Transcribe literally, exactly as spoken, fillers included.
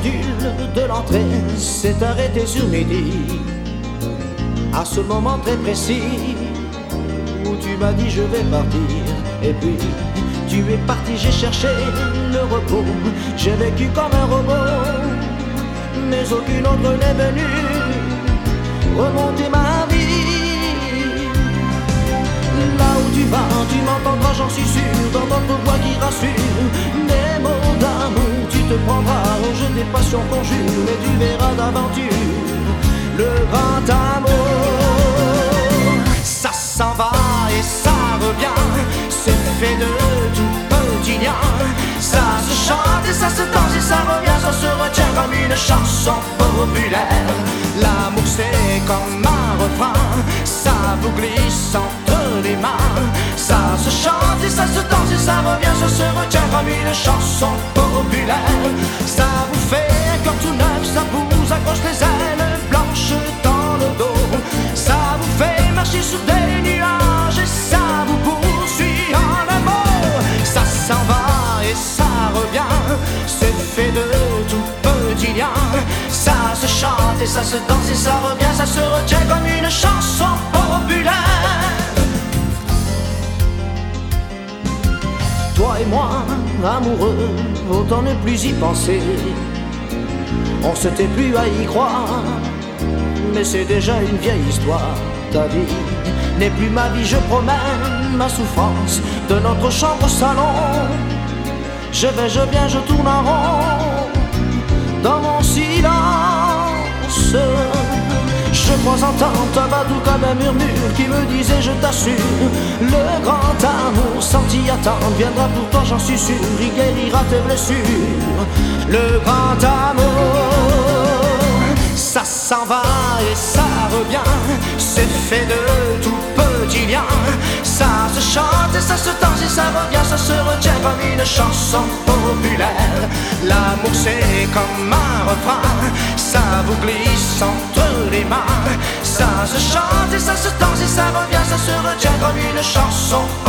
pendule de l'entrée s'est arrêtée sur midi. À ce moment très précis où tu m'as dit je vais partir. Et puis tu es parti, j'ai cherché le repos. J'ai vécu comme un robot, mais aucune autre n'est venue remonter ma vie. Là où tu vas, tu m'entendras, j'en suis sûr, dans notre voix qui rassure. Des mots d'amour, tu te prendras au jeu des passions conjures, et tu verras d'aventure le grand amour. Ça s'en va et ça revient, c'est fait de tout petit lien. Ça se chante et ça se danse et ça revient, ça se retient comme une chanson populaire. L'amour c'est comme un refrain, ça vous glisse entre les mains. Ça se chante et ça se danse et ça revient, ça se retient comme une chanson populaire. Ça vous fait un cœur tout neuf, ça vous accroche les ailes blanches dans le dos. Ça vous fait marcher sur des nuages et ça vous poursuit en amour. Ça s'en va et ça revient, c'est fait de tout petits liens. Ça se chante et ça se danse et ça revient, ça se retient comme une chanson populaire. Toi et moi, amoureux, autant ne plus y penser. On s'était plus à y croire, mais c'est déjà une vieille histoire. Ta vie n'est plus ma vie, je promène ma souffrance de notre chambre au salon. Je vais, je viens, je tourne en rond dans mon silence. Je crois entendre ta voix doux comme un murmure qui me disait je t'assure, le grand amour sans t'y attendre viendra pour toi, j'en suis sûr, il guérira tes blessures. Le grand amour, ça s'en va et ça revient, c'est fait de tout petits liens. Ça se chante et ça se danse et ça revient, ça se retient comme une chanson populaire. L'amour c'est comme un refrain, ça vous glisse entre les mains. Ça se chante et ça se danse et ça revient, ça se retient comme une chanson